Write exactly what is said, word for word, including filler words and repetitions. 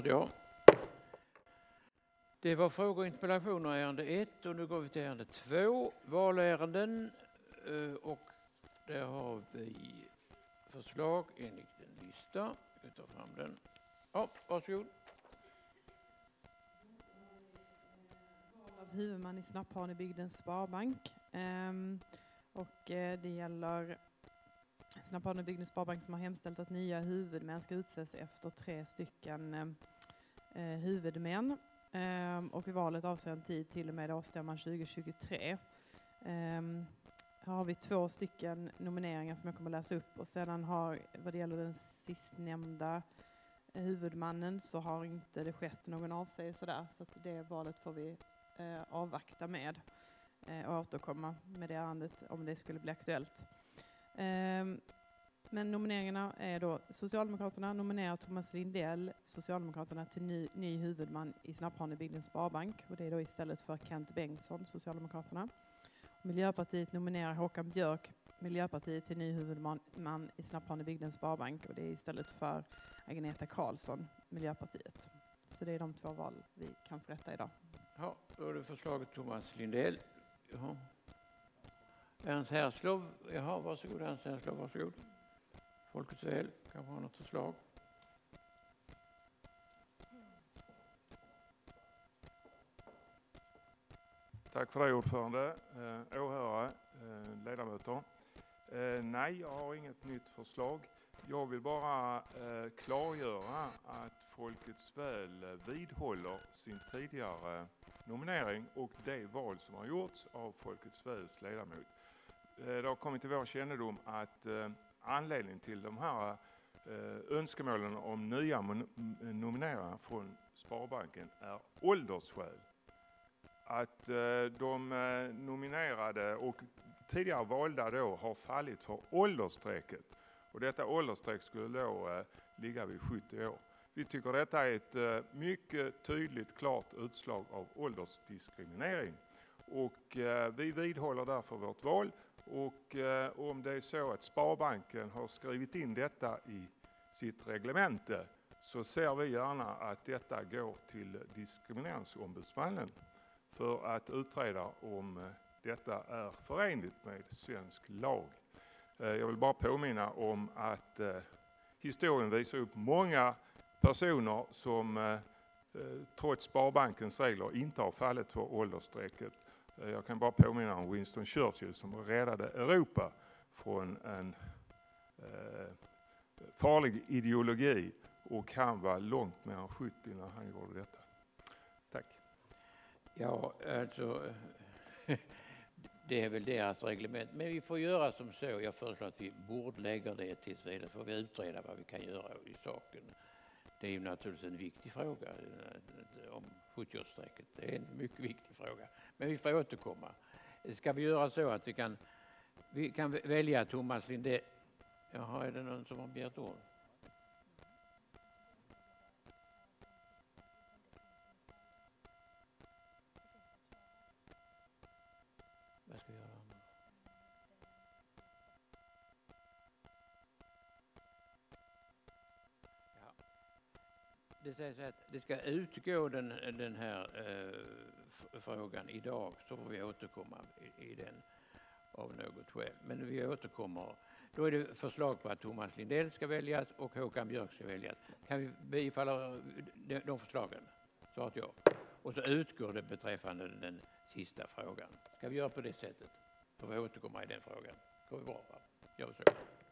Ja. Det var frågor och interpellationer i ärende ett och nu går vi till ärende två, valärenden, och där har vi förslag enligt en lista. Vi tar fram den. Ja, varsågod. Val av huvudman i Snapphanebygdens Sparbank. Ehm, och eh, det gäller Snapphanebygdens Sparbank som har hemställt att nya huvudmän ska utses efter tre stycken eh, huvudmän. Um, och i valet avser en tid till och med årsstämman tjugo tjugotre. Um, här har vi två stycken nomineringar som jag kommer läsa upp, och sedan har, vad det gäller den sistnämnda eh, huvudmannen, så har inte det skett någon avsägelse där, så att det valet får vi eh, avvakta med eh, och återkomma med det ärendet om det skulle bli aktuellt. Um, Men nomineringarna är då: Socialdemokraterna nominerar Thomas Lindell, Socialdemokraterna, till ny, ny huvudman i Snapphanebygdens Sparbank. Och det är då istället för Kent Bengtsson, Socialdemokraterna. Miljöpartiet nominerar Håkan Björk, Miljöpartiet, till ny huvudman i Snapphanebygdens Sparbank. Och det är istället för Agneta Karlsson, Miljöpartiet. Så det är de två val vi kan förrätta idag. Ja, då är det förslaget Thomas Lindell. Jaha. Ernst Härslov. Jaha, varsågod Ernst Härslov, varsågod. Folkets väl, kanske har något förslag. Tack för det, ordförande, eh, åhörare, eh, ledamöter. Eh, nej, jag har inget nytt förslag. Jag vill bara eh, klargöra att Folkets väl vidhåller sin tidigare nominering och det val som har gjorts av Folkets väls ledamot. Eh, det har kommit till vår kännedom att eh, anledningen till de här eh, önskemålen om nya nomineringar från Sparbanken är åldersskäl. Att eh, de eh, nominerade och tidigare valda då har fallit för åldersstrecket. Och detta åldersstreck skulle då eh, ligga vid sjuttio år. Vi tycker detta är ett eh, mycket tydligt, klart utslag av åldersdiskriminering. Och eh, vi vidhåller därför vårt val. Och eh, om det är så att Sparbanken har skrivit in detta i sitt reglemente, så ser vi gärna att detta går till diskrimineringsombudsmannen för att utreda om eh, detta är förenligt med svensk lag. Eh, jag vill bara påminna om att eh, historien visar upp många personer som eh, trots Sparbankens regler inte har fallit för åldersstrecket. Jag kan bara påminna om Winston Churchill som räddade Europa från en eh, farlig ideologi, och han var långt mer än sjuttio när han gjorde detta. Tack. Ja, alltså det är väl deras reglement, men vi får göra som så. Jag föreslår att vi bordlägger det tills vidare, får vi utreda vad vi kan göra i saken. Det är ju naturligtvis en viktig fråga om sjuttioårsstrecket. Det är en mycket viktig fråga. Men vi får återkomma. Ska vi göra så att vi kan, vi kan välja Thomas Lindell? Jaha, är det någon som har begärt ord? Vad ska vi göra? Det sägs att det ska utgå den, den här eh, frågan idag, så får vi återkomma i, i den av något skäl. Men vi återkommer. Då är det förslag på att Thomas Lindell ska väljas och Håkan Björk ska väljas. Kan vi bifalla de, de förslagen? Så att jag. Och så utgår det beträffande den sista frågan. Ska vi göra på det sättet? Får vi återkomma i den frågan. Går vi bra? Va? Gör vi så.